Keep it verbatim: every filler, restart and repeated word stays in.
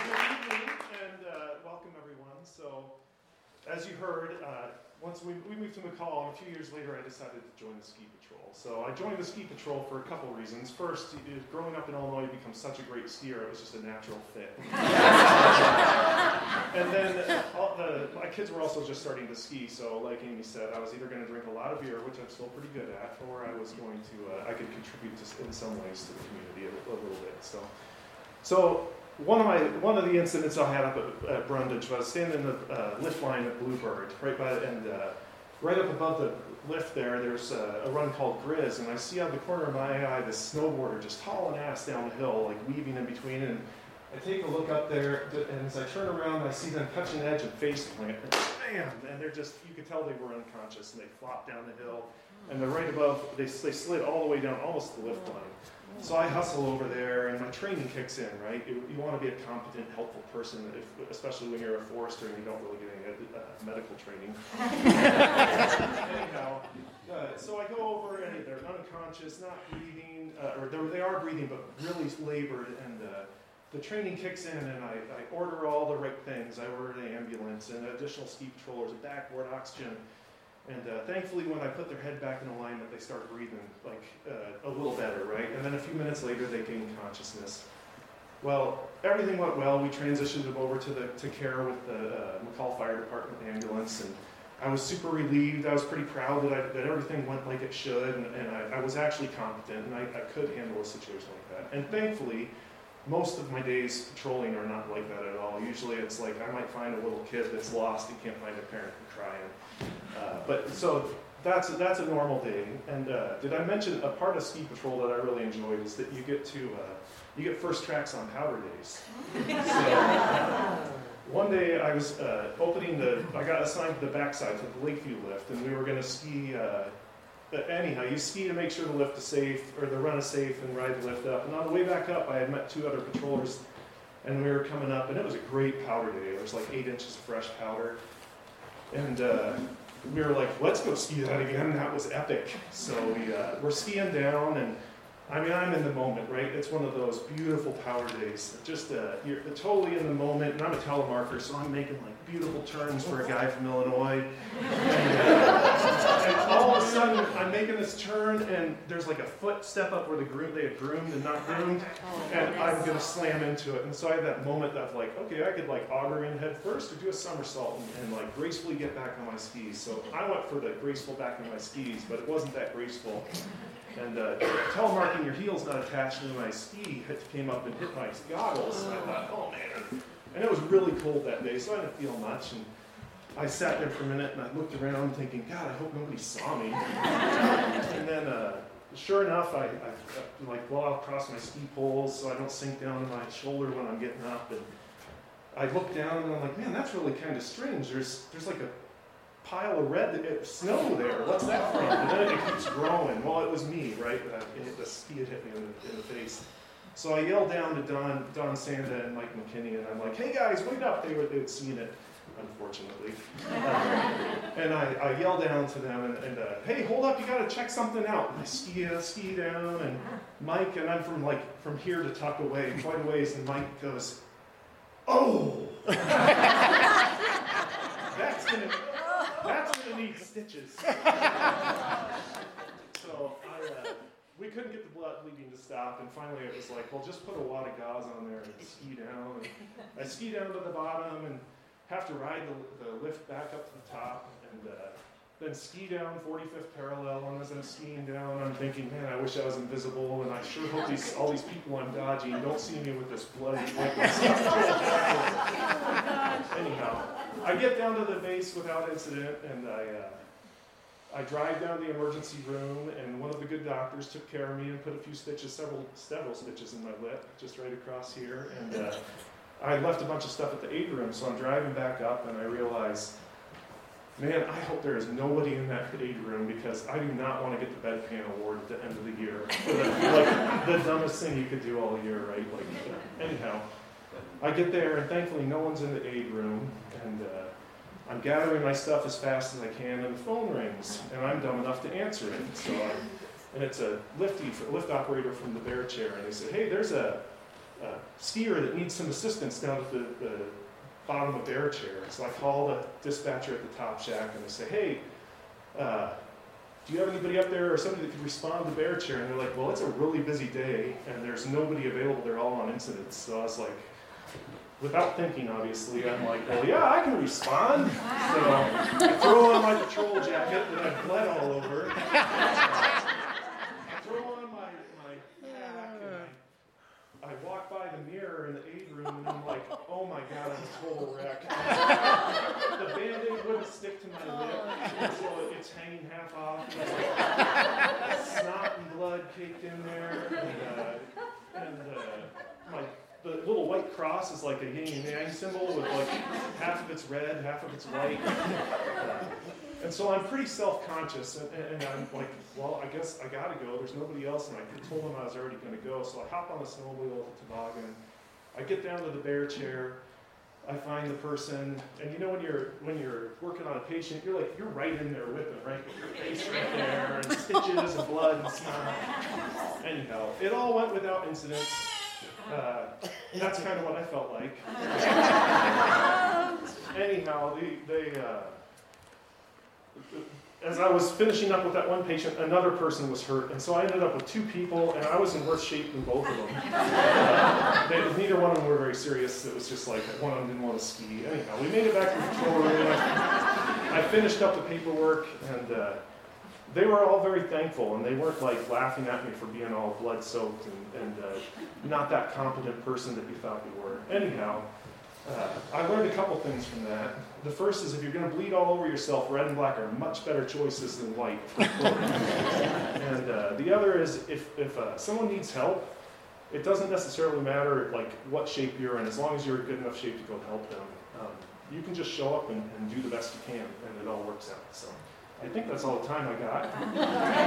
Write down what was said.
good evening, and uh, welcome everyone. So, as you heard, uh, once we, we moved to McCall, and a few years later I decided to join the Ski Patrol. So I joined the Ski Patrol for a couple of reasons. First, you, growing up in Illinois, you become such a great skier, it was just a natural fit. And then all the, my kids were also just starting to ski, so like Amy said, I was either going to drink a lot of beer, which I'm still pretty good at, or I was going to, uh, I could contribute to, in some ways to the community a, a little bit. So, so one of my one of the incidents I had up at, at Brundage was standing in the uh, lift line at Bluebird, right by and uh, right up above the lift there. There's a, a run called Grizz, and I see out of the corner of my eye this snowboarder just hauling ass down the hill, like weaving in between. And I take a look up there, and as I turn around, I see them touch an edge and face plant, and bam! And they're just, you could tell they were unconscious, and they flopped down the hill, and they're right above, they, they slid all the way down, almost the lift line. So I hustle over there, and my training kicks in, right? You, you want to be a competent, helpful person, if, especially when you're a forester and you don't really get any uh, medical training. Anyhow, uh, so I go over, and they're unconscious, not breathing, uh, or they are breathing, but really labored, and uh, the training kicks in, and I, I order all the right things. I ordered an ambulance and additional ski patrollers, a backboard oxygen. And uh, thankfully, when I put their head back in alignment, they start breathing like uh, a little better, right? And then a few minutes later, they gain consciousness. Well, everything went well. We transitioned them over to the to care with the uh, McCall Fire Department ambulance, and I was super relieved. I was pretty proud that I, that everything went like it should, and, and I, I was actually competent, and I, I could handle a situation like that. And thankfully, most of my days patrolling are not like that at all. Usually it's like I might find a little kid that's lost and can't find a parent and crying. Uh, but so that's a, that's a normal day. And uh, did I mention a part of ski patrol that I really enjoyed is that you get to uh, you get first tracks on powder days. So one day I was uh, opening the I got assigned to the backside for the Lakeview lift, and we were going to ski. Uh, But anyhow, you ski to make sure the lift is safe, or the run is safe, and ride the lift up. And on the way back up, I had met two other patrollers, and we were coming up, and it was a great powder day. There was like eight inches of fresh powder. And uh, we were like, let's go ski that again. That was epic. So we, uh, we're skiing down, and I mean, I'm in the moment, right? It's one of those beautiful powder days. Just uh, you're totally in the moment, and I'm a telemarker, so I'm making like beautiful turns for a guy from Illinois. And, uh, and all of a sudden, I'm making this turn, and there's like a foot step up where the groom they had groomed and not groomed, and I'm gonna slam into it. And so I had that moment of like, okay, I could like auger in head first or do a somersault and, and like gracefully get back on my skis. So I went for the graceful back on my skis, but it wasn't that graceful. And uh, telemarking your heel's not attached to my ski hit, came up and hit my goggles. And I thought, oh man. And it was really cold that day, so I didn't feel much. And I sat there for a minute and I looked around thinking, God, I hope nobody saw me. And then, uh, sure enough, I, I, I'm like, well, I'll cross my ski poles so I don't sink down to my shoulder when I'm getting up. And I look down and I'm like, man, that's really kind of strange. There's, there's like a pile of red it, snow there. What's that from? And then it keeps growing. Well, it was me, right? Uh, it, the ski had hit me in the, in the face. So I yelled down to Don, Don Sanda and Mike McKinney, and I'm like, "Hey guys, wait up!" They were they had seen it, unfortunately. Uh, and I, I yelled down to them, and, and uh, "Hey, hold up! You got to check something out." And I ski uh, ski down, and Mike and I'm from like from here to tuck away quite a ways, and Mike goes, "Oh, that's gonna." That's going to need stitches. So I, uh, we couldn't get the blood bleeding to stop, and finally it was like, well, just put a wad of gauze on there and ski down. And I ski down to the bottom and have to ride the, the lift back up to the top, and uh, then ski down forty-fifth parallel. And as I'm skiing down, I'm thinking, man, I wish I was invisible, and I sure hope these all these people I'm dodging don't see me with this bloody liquid stuff. Anyhow. I get down to the base without incident, and I uh, I drive down to the emergency room, and one of the good doctors took care of me and put a few stitches, several several stitches in my lip, just right across here. And uh, I left a bunch of stuff at the aid room, so I'm driving back up, and I realize, man, I hope there is nobody in that aid room, because I do not want to get the bedpan award at the end of the year. For the, like the dumbest thing you could do all year, right? Like, uh, anyhow. I get there, and thankfully no one's in the aid room, and uh, I'm gathering my stuff as fast as I can, and the phone rings, and I'm dumb enough to answer it. So, I, and it's a lifty, lift operator from the Bear Chair, and they said, hey, there's a, a skier that needs some assistance down at the, the bottom of their chair. So I call the dispatcher at the top shack and I say, hey, uh, do you have anybody up there or somebody that could respond to bear chair? And they're like, well, it's a really busy day and there's nobody available. They're all on incidents. So I was like, without thinking, obviously, I'm like, well, yeah, I can respond. So I throw on my patrol jacket that I've bled all over. I throw on my, my pack and I, I walk by the mirror in the aid room and I'm like, oh my God, I'm a total wreck. The Band-Aid wouldn't stick to my lip, so it's hanging half off. Snot and blood caked in there. And, uh, and uh, my the little white cross is like a yin and yang symbol with like half of it's red, half of it's white. Uh, and so I'm pretty self-conscious, and, and I'm like, well, I guess I gotta go. There's nobody else, and I told them I was already gonna go. So I hop on the snowmobile with the toboggan. I get down to the bear chair. I find the person, and you know when you're when you're working on a patient, you're like you're right in there with them, right? With your face right there, and stitches and blood and snot. Anyhow, it all went without incident. Uh, and that's kind of what I felt like. Anyhow, they, they uh, as I was finishing up with that one patient, another person was hurt, and so I ended up with two people, and I was in worse shape than both of them. Uh, they, neither one of them were very serious. It was just like one of them didn't want to ski. Anyhow, we made it back to the control room. I, I finished up the paperwork, and uh, they were all very thankful, and they weren't like laughing at me for being all blood-soaked and, and uh, not that competent person that you thought you were. Anyhow, uh, I learned a couple things from that. The first is if you're going to bleed all over yourself, red and black are much better choices than white. And uh, the other is if, if uh, someone needs help, it doesn't necessarily matter like what shape you're in, as long as you're in good enough shape to go help them. Um, you can just show up and, and do the best you can, and it all works out. So I think that's all the time I got.